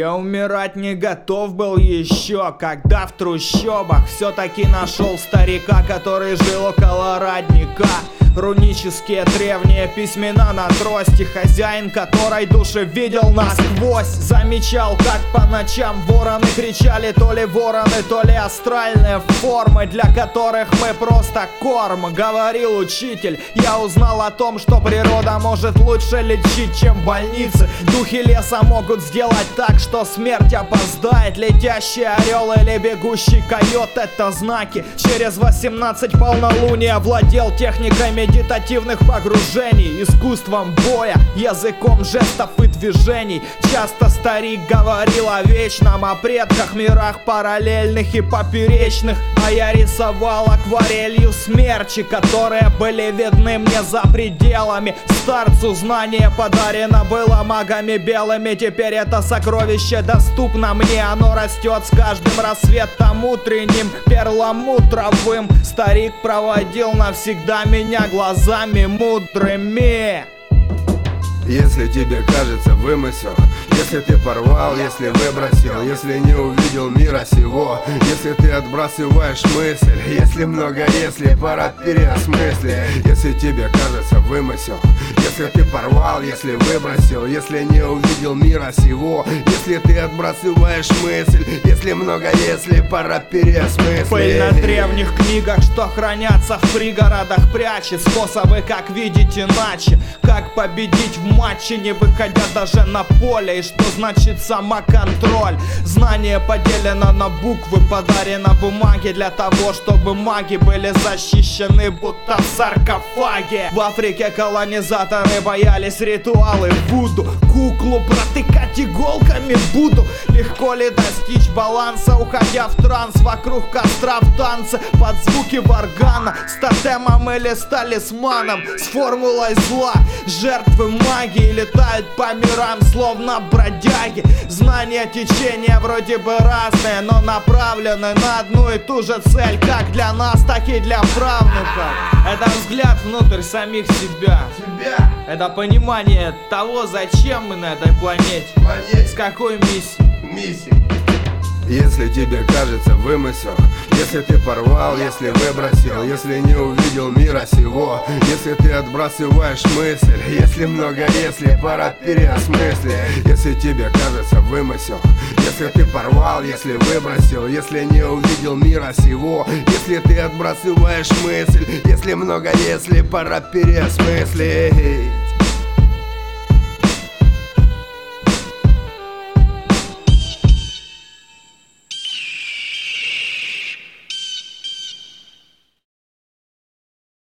Я умирать не готов был еще, когда в трущобах все-таки нашел старика, который жил около родника. Рунические древние письмена на трости, хозяин которой души видел насквозь. Замечал, как по ночам вороны кричали, то ли вороны, то ли астральные формы, для которых мы просто корм. Говорил учитель, я узнал о том, что природа может лучше лечить, чем больницы. Духи леса могут сделать так, что смерть опоздает. Летящий орел или бегущий койот — это знаки. Через 18 полнолуния владел техникой медитативных погружений, искусством боя, языком жестов и движений. Часто старик говорил о вечном, о предках, мирах параллельных и поперечных. А я рисовал акварелью смерчи, которые были видны мне за пределами. Старцу знание подарено было магами белыми. Теперь это сокровище доступно мне. Оно растет с каждым рассветом утренним, перламутровым. Старик проводил навсегда меня глазами мудрыми. Если тебе кажется вымысел, если ты порвал, если выбросил, если не увидел мира сего, если ты отбрасываешь мысль, если много если, пора переосмыслить. Если тебе кажется вымысел, если ты порвал, если выбросил, если не увидел мира сего, если ты отбрасываешь мысль, если много если, пора переосмыслить. Пыль на древних книгах, что хранятся в пригородах, прячет способы, как видеть иначе, как победить в матче, не выходя даже на поле. И что значит самоконтроль? Знание поделено на буквы, подарено бумаге для того, чтобы маги были защищены, будто в саркофаге. В Африке колонизаторы боялись ритуалы вуду. Куклу протыкать иголками буду. Легко ли достичь баланса, уходя в транс вокруг костра в танце, под звуки варгана, с тотемом или с талисманом, с формулой зла? Жертвы магии летают по мирам, словно бродяги. Знания течения вроде бы разные, но направлены на одну и ту же цель, как для нас, так и для правнуков. Это взгляд внутрь самих себя. Это понимание того, зачем мы на этой планете, с какой миссией. Если тебе кажется вымысел, если ты порвал, если выбросил, если не увидел мира сего, если ты отбрасываешь мысль, если много если, пора переосмыслить. Если тебе кажется вымысел, если ты порвал, если выбросил, если не увидел мира сего, если ты отбрасываешь мысль, если много если, пора переосмыслить.